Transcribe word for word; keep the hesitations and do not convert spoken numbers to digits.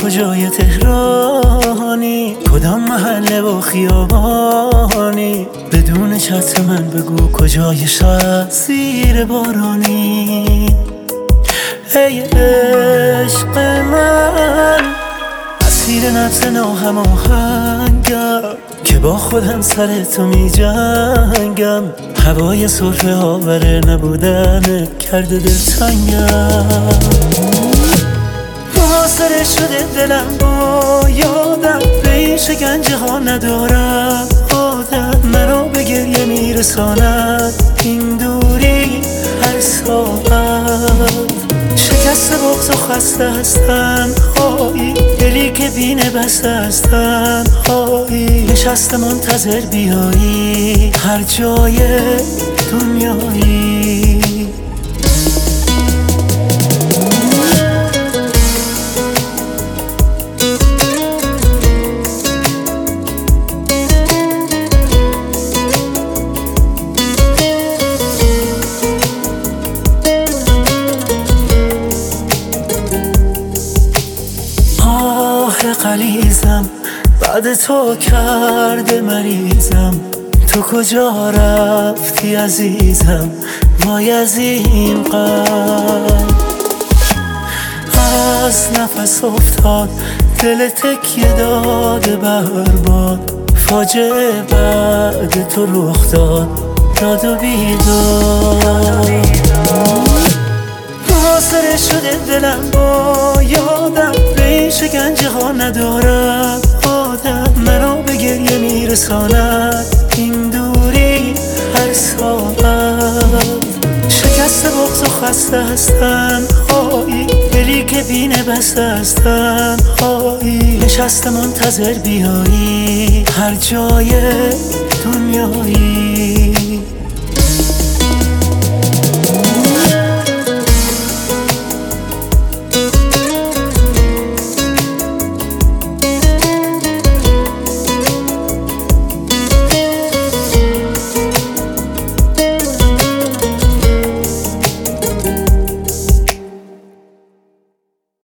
کجای تهرانی، کدام محله و خیابانی، بدون چتر من بگو کجای شهر زیر بارانی. ای عشق من اسیر نبض ناهماهنگم که با خودم سر تو می جنگم، هوای سرفه آور نبودن کرده دلتنگم. محاصره شده دلم با یادم، به این شکنجه ها ندارم عادت، مرا به گریه میرساند این دوری هر ساعت. شکست بغض و خسته هستن هایی، دلی که بینه بسته هستن هایی، نشسته منتظر بیایی هر جای دنیایی. قلیزم بعد تو کرده مریضم، تو کجا رفتی عزیزم وای از این قلب. از نفس افتاد دل تکیه داده برباد، فاجعه بعد تو رخ داد داد و بیداد. محاصره شده دلم با یادم، به این شکنجه ها ندارم عادت، مرا به گریه میرساند این دوری هر ساعت. شکست بغض و خسته هستن هایی، دلی که بینه بسته هستن هایی، نشسته منتظر بیایی هر جای دنیایی.